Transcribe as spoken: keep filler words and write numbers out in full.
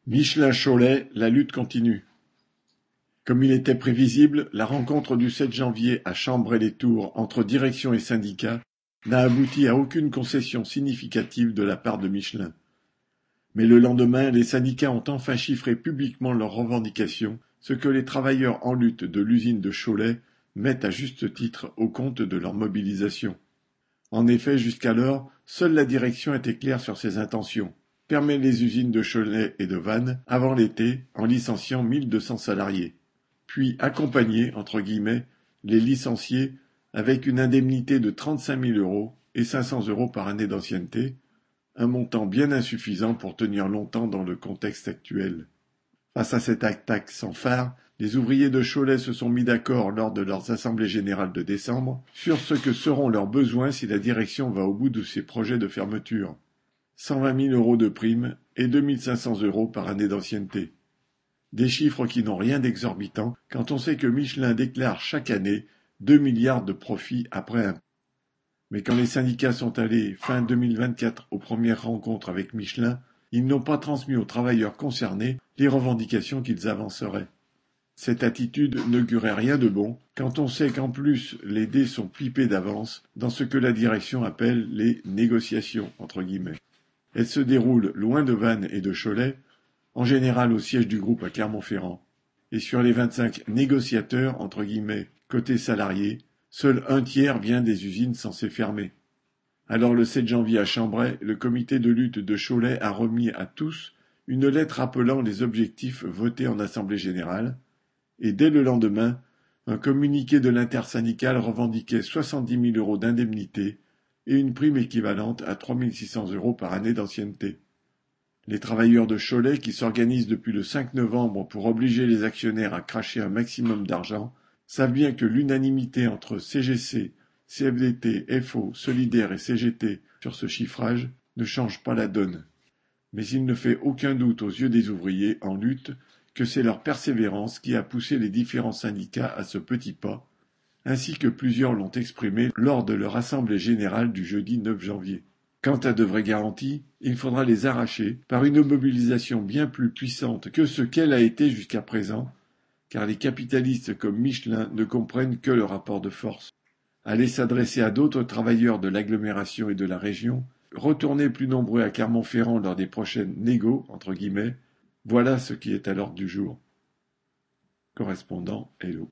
Michelin-Cholet, la lutte continue. Comme il était prévisible, la rencontre du sept janvier à Chambray-les-Tours entre direction et syndicats n'a abouti à aucune concession significative de la part de Michelin. Mais le lendemain, les syndicats ont enfin chiffré publiquement leurs revendications, ce que les travailleurs en lutte de l'usine de Cholet mettent à juste titre au compte de leur mobilisation. En effet, jusqu'alors, seule la direction était claire sur ses intentions. Fermer les usines de Cholet et de Vannes avant l'été en licenciant mille deux cents salariés, puis accompagner, entre guillemets, les licenciés avec une indemnité de trente-cinq mille euros et cinq cents euros par année d'ancienneté, un montant bien insuffisant pour tenir longtemps dans le contexte actuel. Face à cette attaque sans phare, les ouvriers de Cholet se sont mis d'accord lors de leurs assemblées générales de décembre sur ce que seront leurs besoins si la direction va au bout de ses projets de fermeture. cent vingt mille euros de primes et deux mille cinq cents euros par année d'ancienneté. Des chiffres qui n'ont rien d'exorbitant quand on sait que Michelin déclare chaque année deux milliards de profits après impôts. Mais quand les syndicats sont allés fin deux mille vingt-quatre aux premières rencontres avec Michelin, ils n'ont pas transmis aux travailleurs concernés les revendications qu'ils avanceraient. Cette attitude n'augurait rien de bon quand on sait qu'en plus les dés sont pipés d'avance dans ce que la direction appelle les négociations entre guillemets. Elles se déroulent loin de Vannes et de Cholet, en général au siège du groupe à Clermont-Ferrand. Et sur les vingt-cinq négociateurs, entre guillemets, côté salariés, seul un tiers vient des usines censées fermer. Alors le sept janvier à Chambray, le comité de lutte de Cholet a remis à tous une lettre rappelant les objectifs votés en assemblée générale, et dès le lendemain, un communiqué de l'intersyndicale revendiquait soixante-dix mille euros d'indemnité et une prime équivalente à trois mille six cents euros par année d'ancienneté. Les travailleurs de Cholet, qui s'organisent depuis le cinq novembre pour obliger les actionnaires à cracher un maximum d'argent, savent bien que l'unanimité entre C G C, C F D T, F O, Solidaire et C G T sur ce chiffrage ne change pas la donne. Mais il ne fait aucun doute aux yeux des ouvriers en lutte que c'est leur persévérance qui a poussé les différents syndicats à ce petit pas, ainsi que plusieurs l'ont exprimé lors de leur assemblée générale du jeudi neuf janvier. Quant à de vraies garanties, il faudra les arracher par une mobilisation bien plus puissante que ce qu'elle a été jusqu'à présent, car les capitalistes comme Michelin ne comprennent que le rapport de force. Aller s'adresser à d'autres travailleurs de l'agglomération et de la région, retourner plus nombreux à Clermont-Ferrand lors des prochaines négos, entre guillemets, voilà ce qui est à l'ordre du jour. Correspondant Hello.